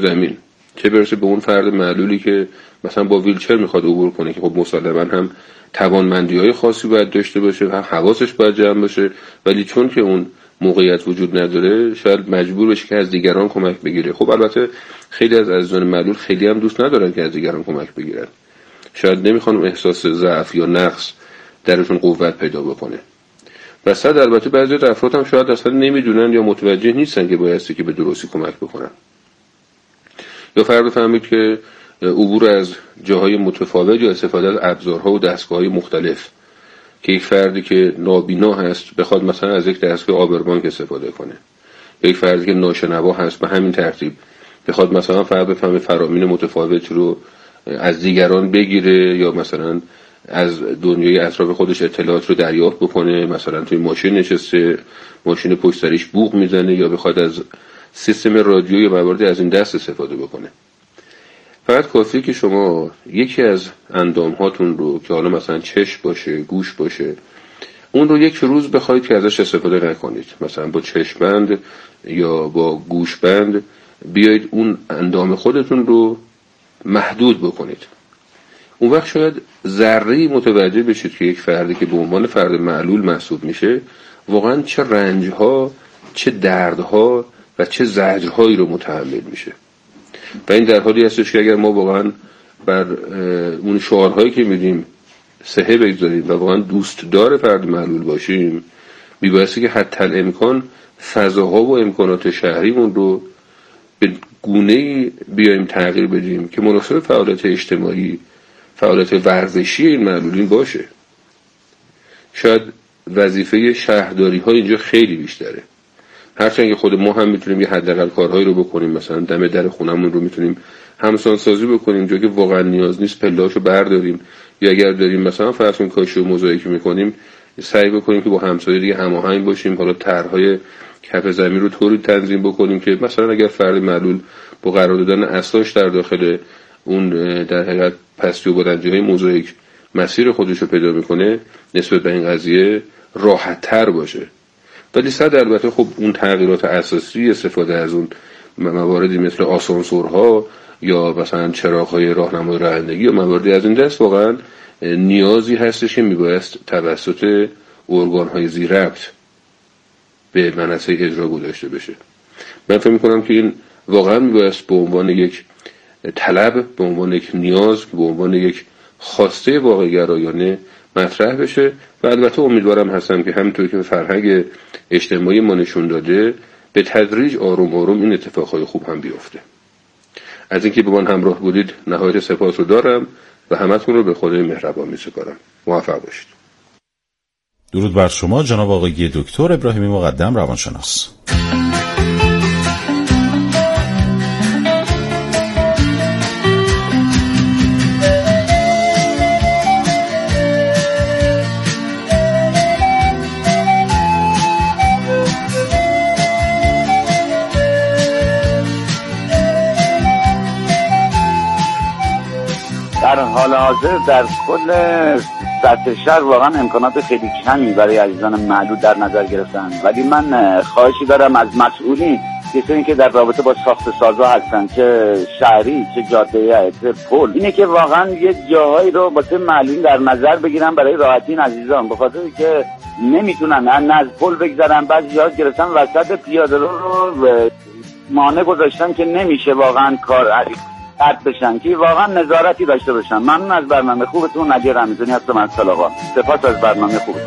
زمین، چه برسه به اون فرد معلولی که مثلا با ویلچر میخواد عبور کنه که خب مسلماً هم توانمندی‌های خاصی باید داشته باشه، هم حواسش باید جمع باشه، ولی چون که اون موقعیت وجود نداره شاید مجبور بشه که از دیگران کمک بگیره. خب البته خیلی از عزیزان معلول خیلی هم دوست ندارن که از دیگران کمک بگیرن، شاید نمیخوان احساس ضعف یا نقص درشون قوت پیدا بکنه. و صد البته بعضی از افراد هم شاید اصلا نمیدونن یا متوجه نیستن که بایستی که به درستی کمک بکنن. یا فرد فهمید که عبور از جاهای متفاوت یا استفاده از ابزارها و دستگاه‌های مختلف، که یک فردی که نابینا هست بخواد مثلا از یک دستگاه آبربانک استفاده کنه، یا یک فردی که ناشنوا هست به همین ترتیب بخواد مثلا فرد بفهمه فرامین متفاوت رو از دیگران بگیره، یا مثلا از دنیای اطراف خودش اطلاعات رو دریافت بکنه، مثلا توی ماشین نشسته ماشین پشت سرش بوق میزنه، یا بخواد از سیستم رادیو یا مواردی از این دست استفاده بکنه. فقط کافیه که شما یکی از اندام هاتون رو که حالا مثلا چشم باشه، گوش باشه، اون رو یک روز بخواید که ازش استفاده نکنید، مثلا با چشمبند یا با گوشبند بیایید اون اندام خودتون رو محدود بکنید. اون وقت شاید ذره‌ای متوجه بشید که یک فردی که به عنوان فرد معلول محسوب میشه واقعا چه رنج‌ها، چه دردها و چه زجرهایی رو متحمل میشه. و این در حالی هستش که اگر ما واقعا بر اون شعارهایی که میدیم صحه بگذاریم و واقعا دوست دار فرد معلول باشیم، میبایستی که حتی الامکان فضاها و امکانات شهریمون رو به گونه‌ای بیایم تغییر بدیم که مناسب فعالیت اجتماعی، فعالیت ورزشی این معلولین باشه. شاید وظیفه شهرداری ها اینجا خیلی بیشتره، هرچند که خود ما هم میتونیم یه حداقل کارهایی رو بکنیم، مثلا دم در خونمون رو میتونیم همسان سازی بکنیم، جایی که واقعا نیاز نیست پله‌اشو برداریم، یا اگر داریم مثلا فرض کنیم کاشی و موزاییک میکنیم سعی بکنیم که با همسایه دیگه هماهنگ باشیم، حالا طرح‌های کف زمین رو طوری تنظیم بکنیم که مثلا اگر فرد معلول با قرار دادن اساش در داخل اون در حقیقت پستی و بلندی‌های موزاییک مسیر خودش رو پیدا میکنه نسبت به این قضیه راحت تر باشه. ولی صد البته خب اون تغییرات اساسی استفاده از اون مواردی مثل آسانسورها یا مثلا چراغ‌های راهنمای رانندگی یا مواردی از این دست واقعا نیازی هستش که میبایست توسط ارگان‌های ذی‌ربط به منصه اجرا گذاشته بشه. من فکر می‌کنم که این واقعا میبایست به عنوان یک طلب، به عنوان یک نیاز، به عنوان یک خواسته واقع گرایانه مطرح بشه. و البته امیدوارم هستم که همینطور که فرهنگ اجتماعی ما نشون داده به تدریج آروم آروم این اتفاقهای خوب هم بیفته. از اینکه با من همراه بودید نهایت سپاس رو دارم و همتون رو به خدای مهربان می‌سپارم. موفق باشید. درود بر شما جناب آقای دکتر ابراهیمی مقدم روانشناس. در حال حاضر در کل سطح شهر واقعا امکانات خیلی کمی برای عزیزان معلول در نظر گرفتن، ولی من خواهشی دارم از مسئولین کسانی که در رابطه با ساخت سازا هستن، چه شهری چه جاده چه پل، اینه که واقعا یه جاهایی رو واسه معلولین در نظر بگیرن برای راحتی این عزیزان، به خاطر که نمیتونن نه از پل بگذرن، بعضی جاها گرفتن وسط پیاده رو مانع گذاشتن که نمیشه واقعا کار رد بشن، که واقعا نظارتی داشته باشن. ممنون از برنامه خوبتون. نجیب رمضانی هستم از طلاقان. سپاس از برنامه خوبتون.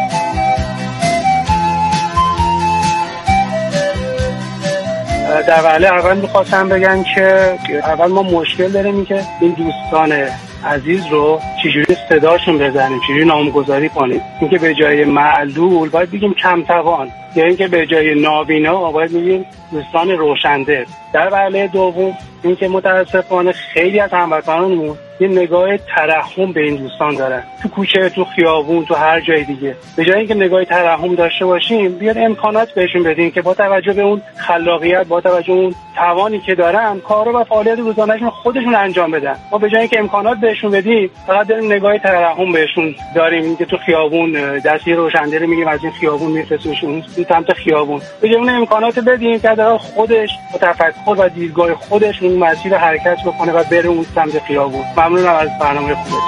در وهله اول میخواستم بگم که اول ما مشکل داریم که این دوستان عزیز رو چجوری صداشون بزنیم، چجوری نامگذاری کنیم. اینکه به جای معلول باید بگیم کم توان، یا اینکه به جای نابینا باید بگیم دوستان روشنده. در وهله دوم اینکه متاسفانه خیلی از هموطنانمون یه نگاه ترحم به این دوستان دارن، تو کوچه، تو خیابون، تو هر جای دیگه. به جای اینکه نگاه ترحم داشته باشیم بیاد امکانات بهشون بدیم که با توجه به اون خلاقیت، با توجه به اون توانی که دارن کارو و فعالیت روزانه‌شون خودشون انجام بدن. ما به جای اینکه امکانات بهشون بدیم فقط داریم نگاه ترحم بهشون داریم، اینکه تو خیابون دستی روشنده رو میگیم از این خیابون میفرستیمشون این سمت خیابون. بگیم اون امکانات بدیم که در خودش با تفکر و دیدگاه خودش اون مسیر حرکت بکنه و بره اون سمت خیابون. ممنونم از برنامه خودتون.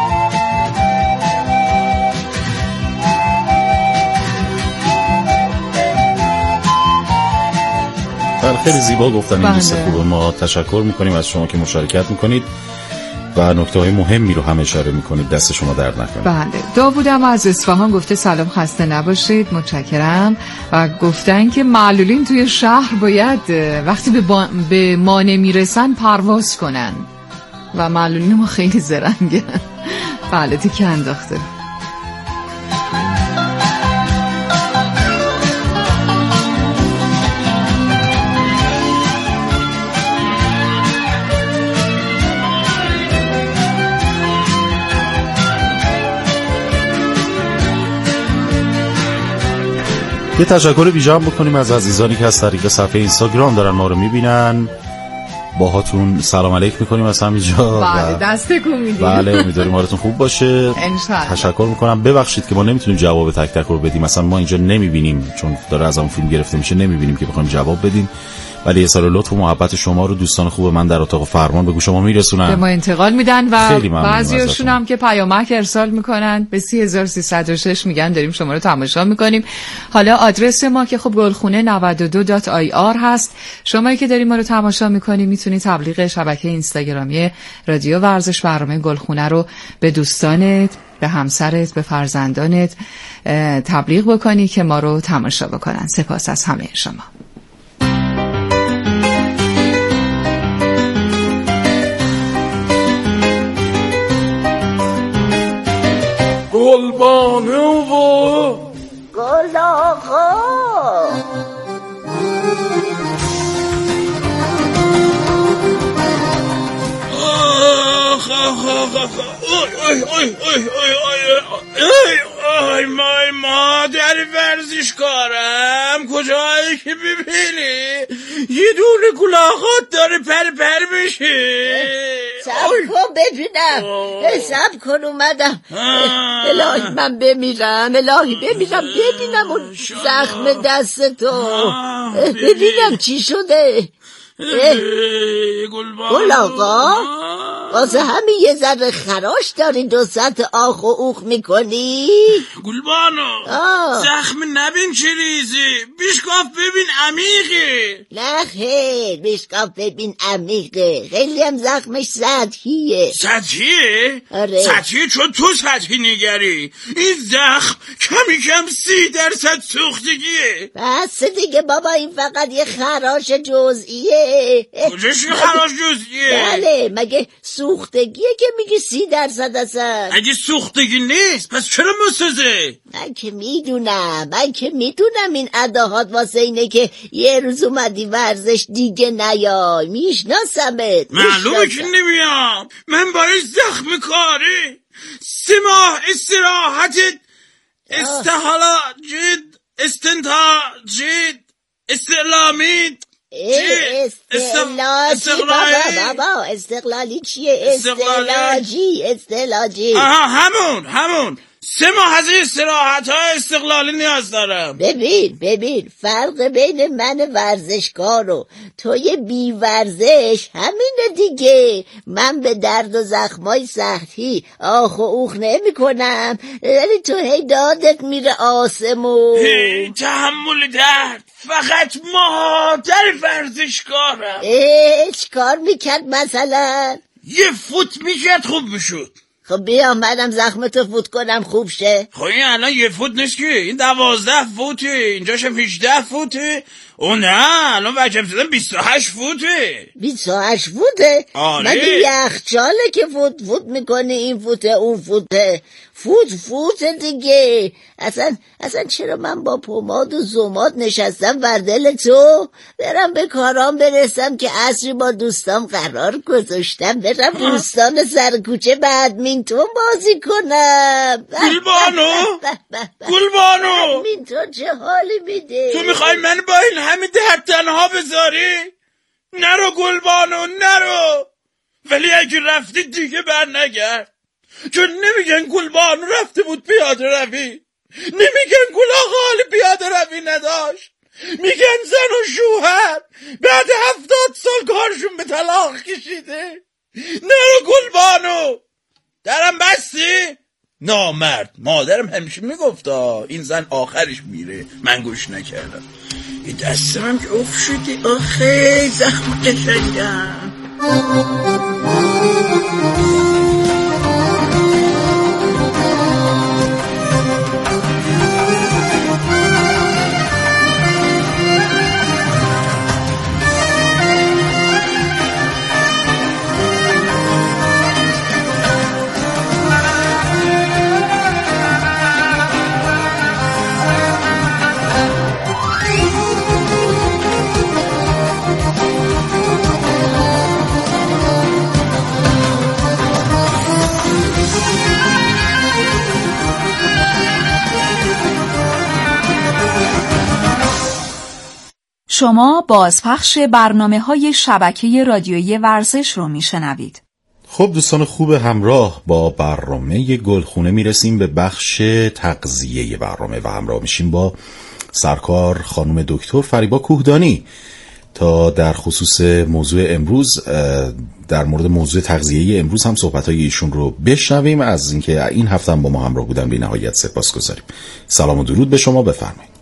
خیلی زیبا گفتن این دوست خوب. ما تشکر میکنیم از شما که مشارکت میکنید و نکته‌های مهمی رو هم اشاره میکنید. دست شما درد نکنه. بله. داوودم از اصفهان گفته سلام، خسته نباشید، متشکرم. و گفتن که معلولین توی شهر باید وقتی به ما نمیرسن پرواز کنن و معلولین ما خیلی زرنگن. بله تیکه انداخته. یه تشکر ویژه بکنیم از عزیزانی که از طریق صفحه اینستاگرام دارن ما رو میبینن. باهاتون سلام علیک میکنیم از همینجا. بله دست تکون میدیم. بله امیدواریم حالتون خوب باشه. انشالله. تشکر میکنم. ببخشید که ما نمیتونیم جواب تک تک رو بدیم، مثلا ما اینجا نمیبینیم چون داره از اون فیلم گرفته میشه، نمیبینیم که بخوایم جواب بدیم، ولی یه سال لطف و محبت شما رو دوستان خوب من در اتاق فرمان به گوش شما میرسونن، به ما انتقال میدن و بعضیاشون هم که پیامک ارسال میکنن به 3306 میگن داریم شما رو تماشا میکنیم. حالا آدرس ما که خب golkhune92.ir هست. شمایی که داریم ما رو تماشا میکنیم میتونید تبلیغ شبکه اینستاگرامی رادیو ورزش برنامه گلخونه رو به دوستانت، به همسرت، به فرزندانت تبلیغ بکنی که ما رو تماشا بکنن. سپاس از همه شما. گلبانو و گل آقا ای مادر ورزشکارم، کجایی که ببینی یه دونه گلاغات داره پر میشه. سب کن ببینم، سب کن اومدم. الهی من بمیرم، الهی بمیرم ببینم اون زخم دست تو، ببینم چی شده. گل آقا واسه همین یه ذره خراش داری 200 آخ و اوخ میکنی؟ گلبانو زخم نبین چه ریزی، بیشکاف ببین عمیقه. نه خیر، بیشکاف ببین عمیقه، خیلی هم زخمش سطحیه. سطحیه؟ آره سطحیه چون تو سطحی نگری. این زخم کمی کم 30% سوختگیه. بس دیگه بابا، این فقط یه خراش جزئیه. کجاش یه خراش جزئیه؟ بله مگه سوختگیه که میگی 30% اصلا؟ اگه سوختگی نیست پس چرا مسوزه؟ من که میدونم این اداهات واسه اینه که یه روز اومدی ورزش دیگه نیای. میشناسمت. معلومه که نمیام. من باید زخم کاری 3 ماه استراحتت استحالاجید استنتاجید استعلامید بابا استقلالی چیه؟ استعلاجی همون 3 ماه از استراحت های استقلالی نیاز دارم. ببین فرق بین من ورزشکار و توی بی ورزش همینه دیگه. من به درد و زخمای سختی آخ و اوخ نمی کنم، ولی تو هی دادت میره آسمون. تحمل درد فقط مادر ورزشکارم. چیکار میکرد مثلا؟ یه فوت میکرد خوب میشد. خب بیا منم زخمتو فوت کنم خوب شه. خب این الان یه فوت نیست که، این 12 فوته، اینجاشم 18 فوته. او نه الان وجب زدن 28 فوته. 28 فوته؟ آره. مگه یخچاله که فوت میکنه، این فوته اون فوته. فوت دیگه. اصلا چرا من با پماد و زماد نشستم بر دل تو؟ برم به کارام برسم که عصری با دوستام قرار گذاشتم برم بوستان سرکوچه بدمینتون بازی کنم. گلبانو بدمینتون چه حالی میده؟ تو میخوای من با این همین درد تنها بذاری؟ نرو گلبانو نرو. ولی اگه رفتی دیگه بر نگرد، چون نمیگن گلبانو رفته بود پیاده روی. نمیگن کلاه حال پیاده روی نداشت، میگن زن و شوهر بعد 70 سال کارشون به طلاق کشیده. نرو گلبانو، درم بستی؟ نامرد. مادرم همیشه میگفتا این زن آخرش میره، من گوش نکردم. این دستم که اف شدی آخه زخم قشنگم. شما بازپخش برنامه‌های شبکه رادیویی ورزش رو میشنوید. خب دوستان خوب همراه با برنامه گلخونه میرسیم به بخش تغذیه برنامه و همراه میشیم با سرکار خانم دکتر فریبا کوهدانی تا در خصوص موضوع امروز، در مورد موضوع تغذیه امروز هم صحبت‌های ایشون رو بشنویم. از اینکه این هفته هم با ما همراه بودن بی نهایت سپاسگزاریم. سلام و درود به شما، بفرمایید.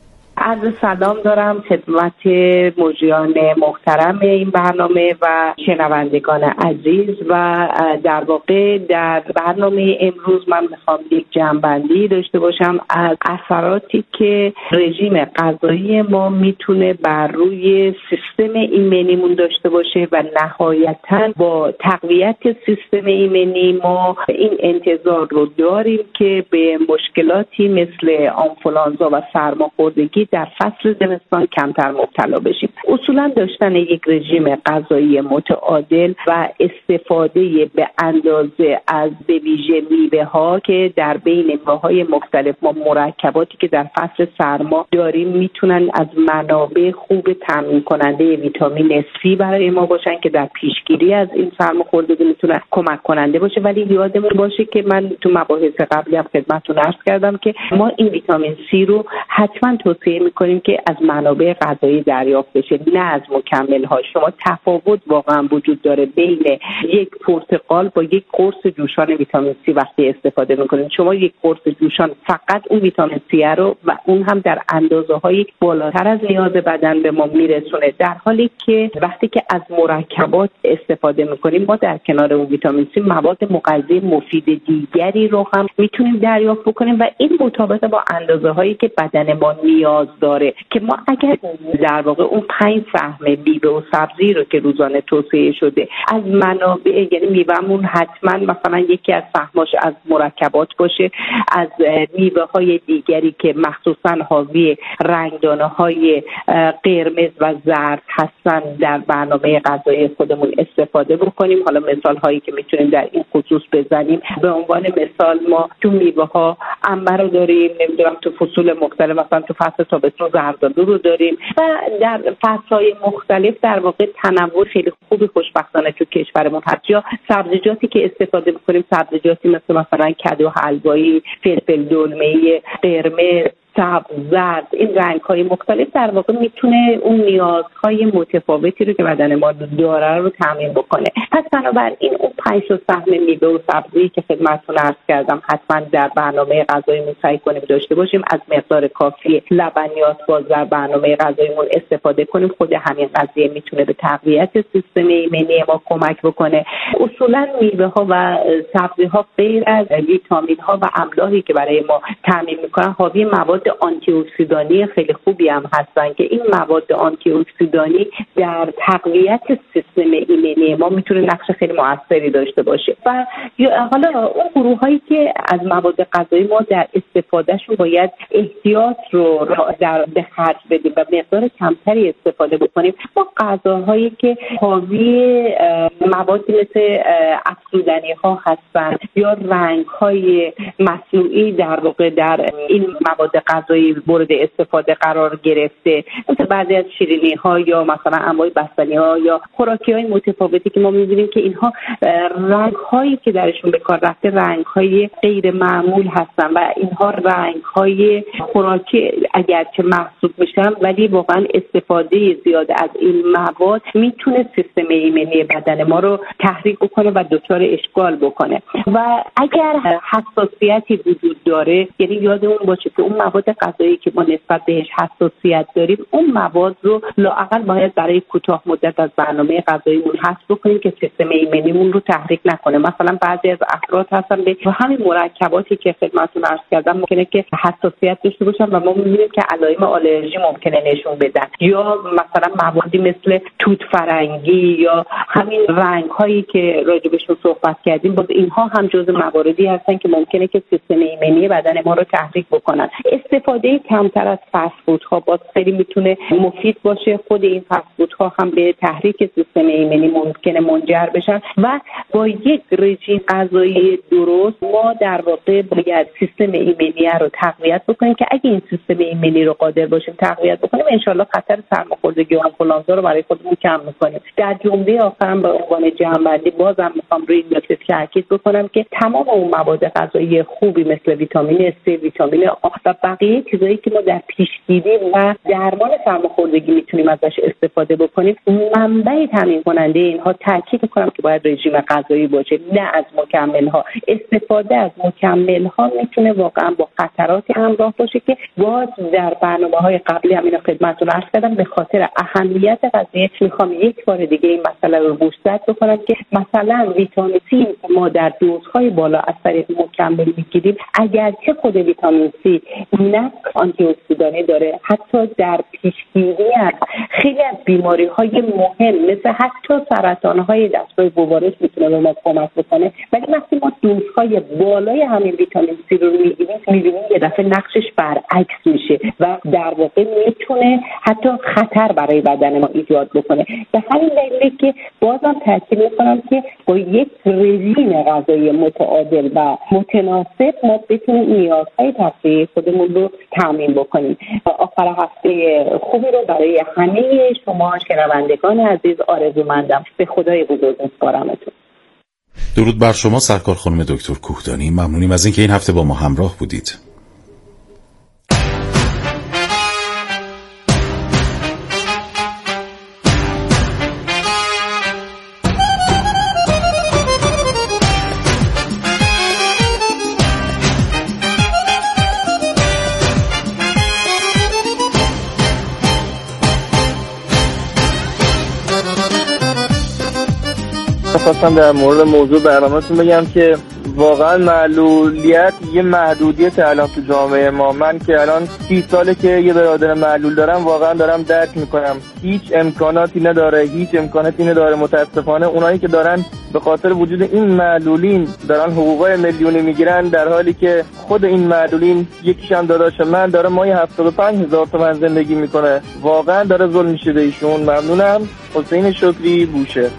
عرض سلام دارم خدمت مجریان محترم این برنامه و شنوندگان عزیز. و در واقع در برنامه امروز من میخوام یک جمع‌بندی داشته باشم از اثراتی که رژیم غذایی ما میتونه بر روی سیستم ایمنیمون داشته باشه و نهایتاً با تقویت سیستم ایمنی ما این انتظار رو داریم که به مشکلاتی مثل آنفولانزا و سرماخوردگی در فصل زمستان کمتر مبتلا بشیم. اصولا داشتن یک رژیم غذایی متعادل و استفاده به اندازه از به ویژه میوه ها که در بین میوه‌های مختلف ما مرکباتی که در فصل سرما داریم میتونن از منابع خوب تامین کننده ویتامین C برای ما باشن که در پیشگیری از این سرماخوردگی میتونن کمک کننده باشه. ولی یادمون باشه که من تو مباحث قبلی هم خدمتتون عرض کردم که ما این ویتامین C رو حتما توصیه میکنیم که از منابع غذایی دریافت بشه، نه از مکمل ها. شما تفاوت واقعا وجود داره بین یک پرتقال با یک قرص جوشان ویتامین C وقتی استفاده میکنید. شما یک قرص جوشان فقط اون ویتامین C رو و اون هم در اندازه‌های بالاتر از نیاز بدن به ما میرسونه، در حالی که وقتی که از مرکبات استفاده میکنیم ما در کنار اون ویتامین C مواد مغذی مفید دیگری رو هم میتونیم دریافت بکنیم و این مطابق با اندازه‌هایی که بدن ما نیاز داره. که ما اگر در واقع اون 5 سهم میوه و سبزی رو که روزانه توصیه شده از منابع، یعنی میوهمون حتما مثلا یکی از سهماش از مرکبات باشه، از میوه‌های دیگری که مخصوصا حاوی رنگدانه‌های قرمز و زرد هستن در برنامه غذایی خودمون استفاده بکنیم. حالا مثال هایی که میتونیم در این خصوص بزنیم، به عنوان مثال ما تو میوه‌ها عنبر رو داریم، نمیدونم تو فصول مختلف مثلا تو فصل تابستون زردآلو رو داریم و در فصل‌های مختلف در واقع تنوع خیلی خوبی خوشبختانه تو کشورمون هست. یا سبزیجاتی که استفاده می‌کنیم سبزیجاتی مثلا کدو حلوایی، فلفل دلمه‌ای، قرمز، سبز، زرد، این رنگ‌های مختلف در واقع میتونه اون نیازهای متفاوتی رو که بدن ما داره رو تامین بکنه. پس بنابراین اون 5 سهم میوه و سبزی که خدمتتون عرض کردم حتما در برنامه غذاییمون سعی کنیم داشته باشیم. از مقدار کافی لبنیات باز در برنامه غذاییمون استفاده کنیم. خود همین قضیه میتونه به تقویت سیستم ایمنی ما کمک بکنه. اصولا میوه‌ها و سبزی‌ها غیر از ویتامین‌ها و املاحی که برای ما تامین میکنن حاوی مواد آنتی اکسیدانی خیلی خوبی هم هستن که این مواد آنتی اکسیدانی در تقویت سیستم ایمنی ما میتونه نقش خیلی موثری داشته باشه. و حالا اون گروهایی که از مواد غذایی ما در استفادهشون باید احتیاط رو در به خرج بدیم و مقدار کمتری استفاده بکنیم، ما غذاهایی که حاوی مواد مثل افزودنی ها هستن یا رنگ های مصنوعی در واقع در این مواد غذایی مورد استفاده قرار گرفته، مثل بعضی از شیرینی ها یا مثلا انواع بستنی ها یا خوراکی های متفاوتی که ما می‌بینیم که اینها رنگ هایی که درشون به کار رفته رنگ های غیر معمول هستن و اینها رنگ های خوراکی اگرچه محسوب میشن، ولی واقعا استفاده زیاد از این مواد میتونه سیستم ایمنی بدن ما رو تحریک بکنه و دچار اشکال بکنه. و اگر حساسیتی وجود داره، یعنی یادمون باشه که اون مواد غذایی که ما نسبت بهش حساسیت داریم، اون مواد رو لااقل باید برای کوتاه مدت از برنامه غذاییمون حذف بکنیم که سیستم ایمنیمون رو تحریک نکنه. مثلا بعضی از افراد هستن به همین مرکباتی که خدمتتون عرض کردم ممکنه که حساسیت داشته باشن و ما می‌بینیم که علائم آلرژی ممکنه نشون بدن، یا مثلا موادی مثل توت فرنگی یا همین رنگ‌هایی که راجبشون صحبت کردیم، باز اینها هم جزو مواردی هستن که ممکنه که سیستم ایمنی بدن ما رو تحریک بکنن. استفاده کمتر از فست فودها باز خیلی میتونه مفید باشه. خود این فست فودها هم به تحریک سیستم ایمنی ممکنه منجر بشن و با یک رژیم غذایی درست ما در واقع باید سیستم ایمنی رو تقویت بکنیم که اگه این سیستم ایمنی رو قادر باشیم تقویت بکنیم، انشالله خطر سرماخوردگی و آنفولانزا رو برای خودمون کم میکنیم. در جمله آخرم به عنوان جمع‌بندی بازم میخوام روی این نکته تاکید بکنم که تمام اون مواد غذایی خوبی مثل ویتامین C، ویتامین آ و بقیه چیزایی که ما در پیشگیری و درمان سرماخوردگی میتونیم ازش استفاده بکنیم، منبع تامین کننده اینها تاکید میکنم که باید رژیم غذایی باشه، نه از مکمل‌ها. استفاده از مکمل‌ها میتونه واقعا با خطراتی همراه باشه که باز در برنامه‌های قبلی همین خدمتتون عرض کردم. به خاطر اهمیت قضیه میخوام یک بار دیگه این مسئله رو گوشزد بکنم که مثلا ویتامین C که ما در دوزهای بالا از طریق مکمل میگیریم، اگرچه خود ویتامین C نه آنتی اکسیدانی داره، حتی در پیشگیری از خیلی از بیماری‌های مهم مثل حتی سرطان‌های دستگاه گوارش میتونه به ما کمک بکنه، ولی وقتی ما دوزهای بالای همین ویتامین C رو می‌بینیم یه دفعه نقشش برعکس میشه و در واقع میتونه حتی خطر برای بدن ما ایجاد بکنه. به همین دلیل که بازم تاکید می‌کنم که با یک رژیم غذایی متعادل و متناسب ما بتونیم نیازهای تغذیه‌ای خودمون رو تامین بکنیم. آخر هفته خوبی رو برای همه شما شنوندگان عزیز آرزومندم. به خدای بزرگ می‌سپارمتون. درود بر شما سرکار خانم دکتر کوهدانی. ممنونیم از اینکه این هفته با ما همراه بودید. خواستم در مورد موضوع برنامه‌تون بگم که واقعا معلولیت یه محدودیت الان تو جامعه ما. من که الان 30 ساله که یه برادر معلول دارم، واقعا دارم درک میکنم هیچ امکاناتی نداره. متاسفانه اونایی که دارن به خاطر وجود این معلولین دارن حقوقای میلیونی میگیرن، در حالی که خود این معلولین یکیشم داداش من داره ماهی 75,000 تومان زندگی میکنه. واقعا داره ظلم میشه به ایشون. ممنونم. حسین شکری، بوشه.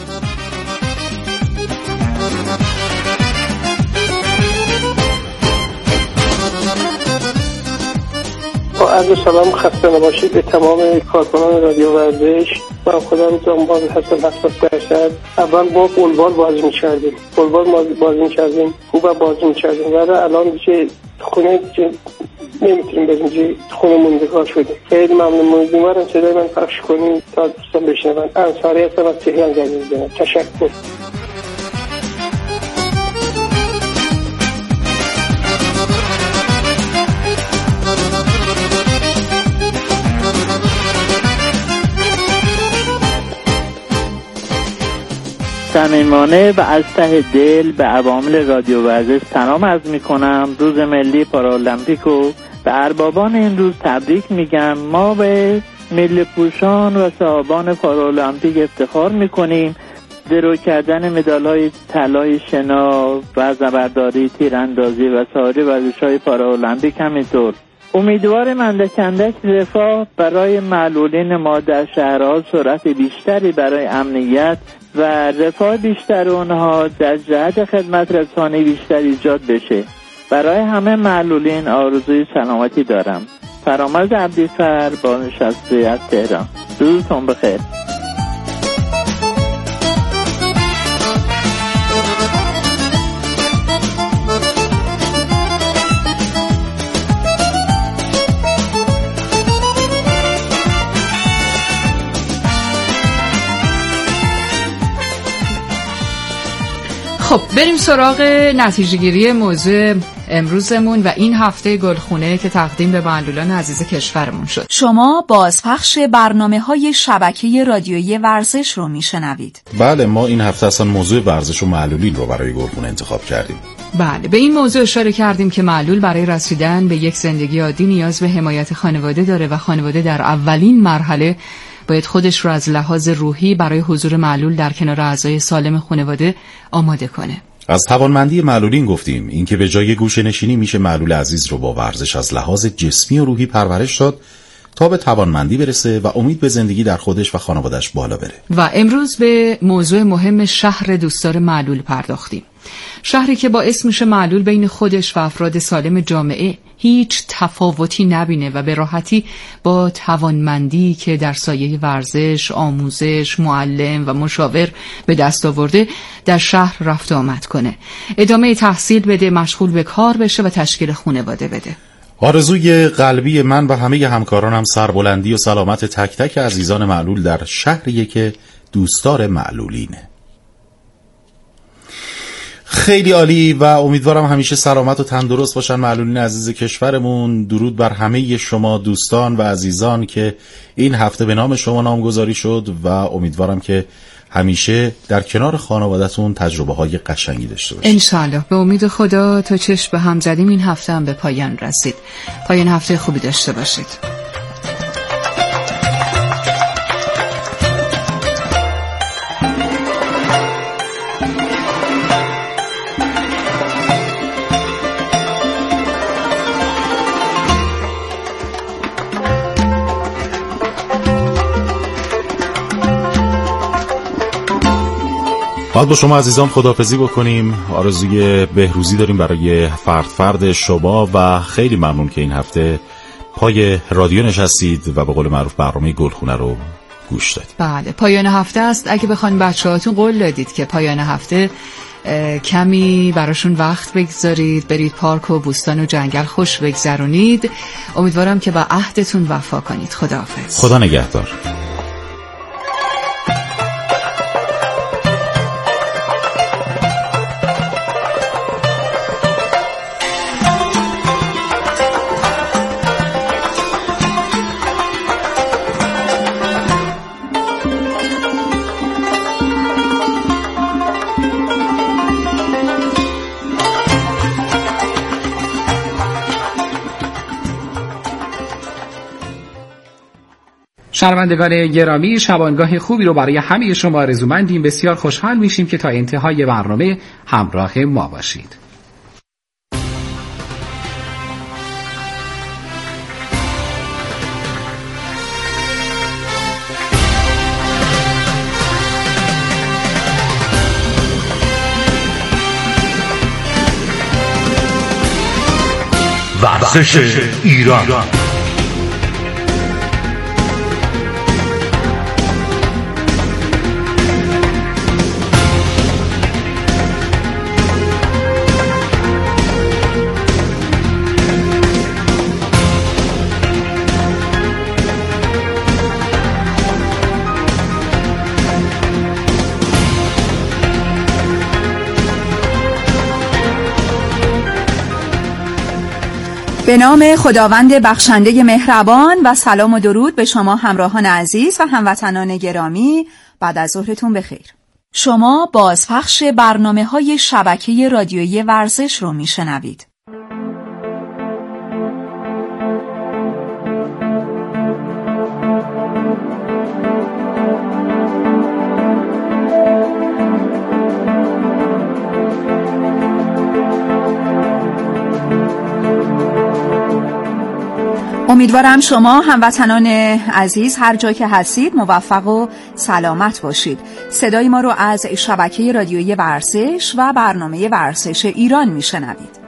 عرض سلام، خسته نباشید به تمام کارکنان رادیو ورزش. من خودم جانباز هستم 70%. اول با فوتبال بازی می‌کردیم، خوب بازی می‌کردیم، ولی الان دیگه خونه نمیتونیم بریم، خونه موندگار شدیم. خیلی ممنون. امیدوارم صدای من پخش کنیم تا دوستان بشنون. انصاری هستم از تهران زنگ می‌زنم. تشکر. صمیمانه و از ته دل به عوامل رادیو ورزش سلام عرض میکنم. روز ملی پارالمپیکو به اربابان این روز تبریک میگم. ما به ملی پوشان و صاحبان پارالمپیک افتخار میکنیم. درو کردن مدال‌های طلای شنا و زبرداری، تیراندازی و سایر ورزش‌های پارالمپیک همینطور. امیدوارم اندک اندک رفاه برای معلولین ما در شهرها، سرعت بیشتری برای امنیت و رفاه بیشتر اونها در جهت خدمت رسانی بیشتر ایجاد بشه. برای همه معلولین آرزوی سلامتی دارم. فرامرز عبدیفر، بازنشسته از تهران. روزتون بخیر. خب بریم سراغ نتیجه گیری موضوع امروزمون و این هفته گلخونه که تقدیم به معلولان عزیز کشورمون شد. شما بازپخش برنامه‌های شبکه رادیویی ورزش رو میشنوید. بله، ما این هفته اصلا موضوع ورزش و معلولین رو برای گلخونه انتخاب کردیم. بله، به این موضوع اشاره کردیم که معلول برای رسیدن به یک زندگی عادی نیاز به حمایت خانواده داره و خانواده در اولین مرحله باید خودش رو از لحاظ روحی برای حضور معلول در کنار اعضای سالم خانواده آماده کنه. از توانمندی معلولین گفتیم، اینکه به جای گوشه نشینی میشه معلول عزیز رو با ورزش از لحاظ جسمی و روحی پرورش داد تا به توانمندی برسه و امید به زندگی در خودش و خانواده‌اش بالا بره. و امروز به موضوع مهم شهر دوستدار معلول پرداختیم. شهری که باعث میشه معلول بین خودش و افراد سالم جامعه هیچ تفاوتی نبینه و به راحتی با توانمندی که در سایه ورزش، آموزش، معلم و مشاور به دست آورده در شهر رفت و آمد کنه، ادامه تحصیل بده، مشغول به کار بشه و تشکیل خانواده بده. آرزوی قلبی من و همه همکارانم سربلندی و سلامت تک تک عزیزان معلول در شهریه که دوستدار معلولینه. خیلی عالی و امیدوارم همیشه سلامت و تندرست باشن معلولین عزیز کشورمون. درود بر همه شما دوستان و عزیزان که این هفته به نام شما نامگذاری شد و امیدوارم که همیشه در کنار خانواده‌تون تجربه های قشنگی داشته باشید. انشالله. به امید خدا تا چشم به هم زدیم این هفته هم به پایان رسید. پایان هفته خوبی داشته باشید. باید با شما عزیزان خداحافظی بکنیم. آرزوی بهروزی داریم برای فرد شما و خیلی ممنون که این هفته پای رادیو نشستید و به قول معروف برنامه گلخونه رو گوش دادید. بله، پایان هفته است. اگه بخواین بچه‌هاتون قول دادید که پایان هفته کمی براشون وقت بگذارید، برید پارک و بوستان و جنگل خوش بگذرونید. امیدوارم که با عهدتون وفا کنید. خداحافظ. خدا نگهدار. شنوندگان گرامی، شبانگاه خوبی رو برای همه شما آرزومندیم. بسیار خوشحال میشیم که تا انتهای برنامه همراه ما باشید. ورزش ایران. به نام خداوند بخشنده مهربان و سلام و درود به شما همراهان عزیز و هموطنان گرامی. بعد از ظهرتون بخیر. شما بازپخش برنامه‌های شبکه رادیویی ورزش رو میشنوید. امیدوارم شما هموطنان عزیز هر جا که هستید موفق و سلامت باشید. صدای ما رو از شبکه رادیویی ورزش و برنامه ورزش ایران میشنوید.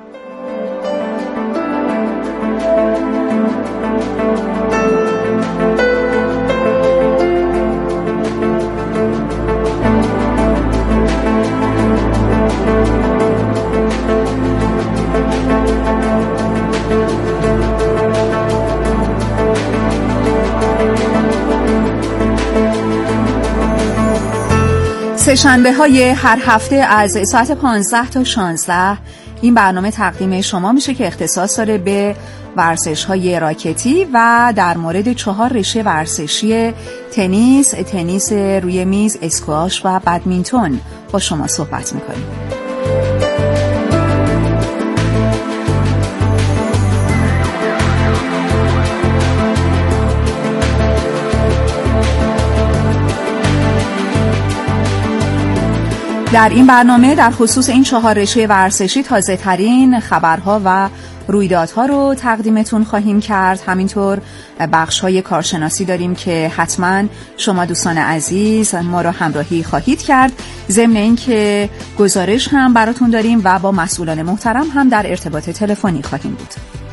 سه‌شنبه‌های هر هفته از ساعت 15 تا 16 این برنامه تقدیم شما میشه که اختصاص داره به ورزش‌های راکتی و در مورد 4 رشته ورزشی تنیس روی میز، اسکواش و بدمینتون با شما صحبت میکنیم. در این برنامه در خصوص این 4 رشته ورزشی تازه ترین خبرها و رویدادها رو تقدیمتون خواهیم کرد. همینطور بخش‌های کارشناسی داریم که حتما شما دوستان عزیز ما را همراهی خواهید کرد. ضمن این که گزارش هم براتون داریم و با مسئولان محترم هم در ارتباط تلفنی خواهیم بود.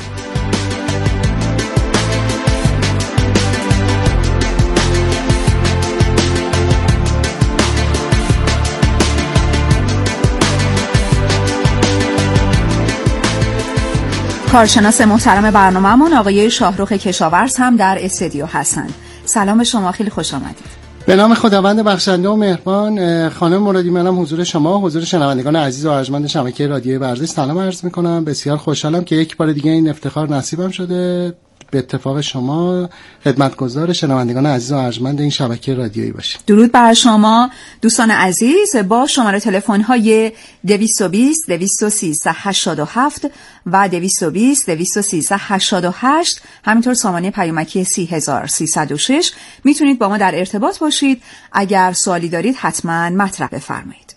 کارشناس محترم برنامه‌مون آقای شاهرخ کشاورز هم در استودیو هستن. سلام شما، خیلی خوش آمدید. به نام خداوند بخشنده و مهربان. خانم مرادی، منم حضور شما، حضور شنوندگان عزیز و ارجمند شبکه رادیوی ورزش سلام عرض می‌کنم. بسیار خوشحالم که یک بار دیگه این افتخار نصیبم شده به اتفاق شما خدمتگزار شنوندگان عزیز و ارجمند این شبکه رادیویی باشیم. درود بر شما دوستان عزیز. با شماره تلفن‌های 220 213 87 و 220 213 88 همینطور سامانه پیامکی 30306 میتونید با ما در ارتباط باشید. اگر سوالی دارید حتما مطرح بفرمایید.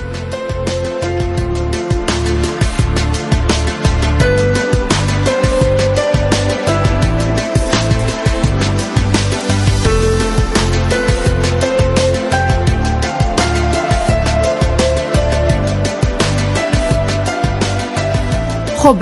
خب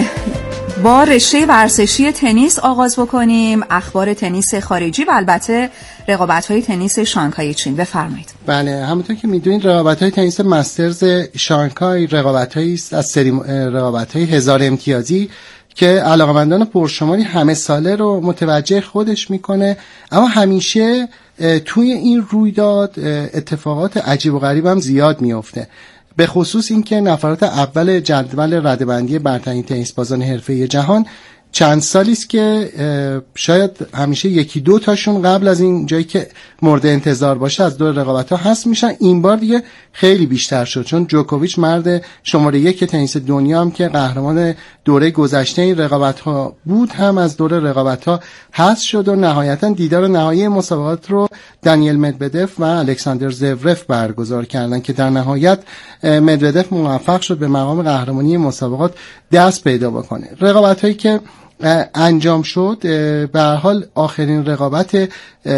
با رشته ورزشی تنیس آغاز بکنیم. اخبار تنیس خارجی و البته رقابت‌های تنیس شانگهای چین، بفرمایید. بله، همونطور که میدونید رقابت‌های تنیس مسترز شانگهای رقابت‌هایی است از سری رقابت‌های 1000 امتیازی که علاقه‌مندان پرشماری همه ساله رو متوجه خودش میکنه، اما همیشه توی این رویداد اتفاقات عجیب و غریب هم زیاد میفته. به خصوص اینکه نفرات اول جدول رده‌بندی برترین تنیس بازان حرفه‌ای جهان چند سالی است که شاید همیشه یکی دو تاشون قبل از این جایی که مورد انتظار باشه از دور رقابت‌ها حذف میشن. این بار دیگه خیلی بیشتر شد، چون جوکوویچ مرد شماره 1 تنیس دنیا هم که قهرمان دوره گذشته این رقابت‌ها بود هم از دور رقابت‌ها حذف شد و نهایتاً دیدار نهایی مسابقات رو دانیل مدودف و الکساندر زورف برگزار کردن که در نهایت مدودف موفق شد به مقام قهرمانی مسابقات دست پیدا بکنه. رقابت‌هایی که انجام شد به هر حال آخرین رقابت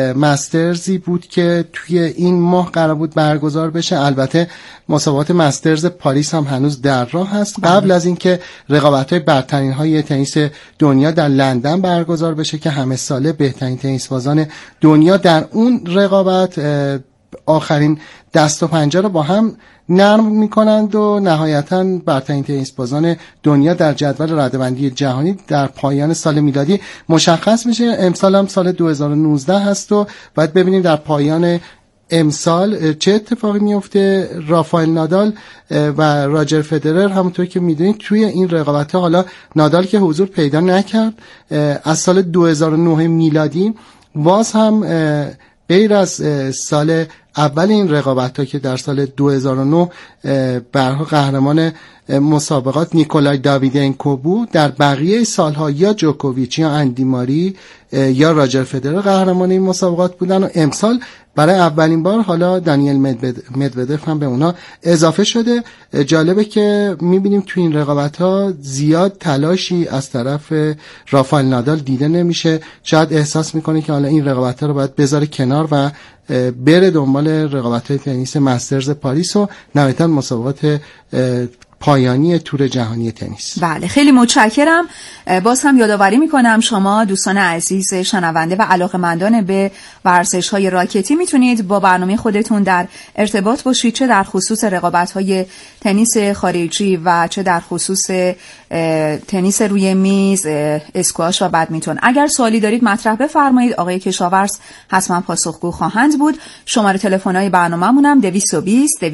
مسترزی بود که توی این ماه قرار بود برگزار بشه. البته مسابقات مسترز پاریس هم هنوز در راه هست قبل از اینکه رقابت‌های برترین‌های تنیس دنیا در لندن برگزار بشه که همه ساله بهترین تنیس بازان دنیا در اون رقابت آخرین دست و پنجه رو با هم نرم میکنند و نهایتاً برترین تنیس بازان دنیا در جدول رده‌بندی جهانی در پایان سال میلادی مشخص میشه. امسال هم سال 2019 هست و باید ببینیم در پایان امسال چه اتفاقی میفته. رافائل نادال و راجر فدرر همونطور که میدونید توی این رقابت‌ها، حالا نادال که حضور پیدا نکرد از سال 2009 میلادی، باز هم غیر از سال اول این رقابت‌ها که در سال 2009 برها قهرمان مسابقات نیکولای داویدنکو بود، در بقیه سالها یا جوکوویچ یا اندی ماری یا راجر فدرر قهرمان این مسابقات بودن و امسال برای اولین بار حالا دانیل مدودف هم به اونا اضافه شده. جالبه که میبینیم تو این رقابت‌ها زیاد تلاشی از طرف رافائل نادال دیده نمیشه. شاید احساس میکنه که حالا این رقابت‌ها رو باید بذاره کنار و بره دنبال رقابت‌های تنیس مسترز پاریس و نهایتاً مسابقات پایانی تور جهانی تنیس. بله خیلی متشکرم. باز هم یادآوری میکنم شما دوستان عزیز شنونده و علاقه‌مندان به ورزش‌های راکتی میتونید با برنامه خودتون در ارتباط باشید، چه در خصوص رقابت‌های تنیس خارجی و چه در خصوص تنیس روی میز، اسکواش و بدمینتون. اگر سوالی دارید مطرح بفرمایید، آقای کشاورز حتما پاسخگو خواهند بود. شماره تلفن‌های برنامه‌مون هم 220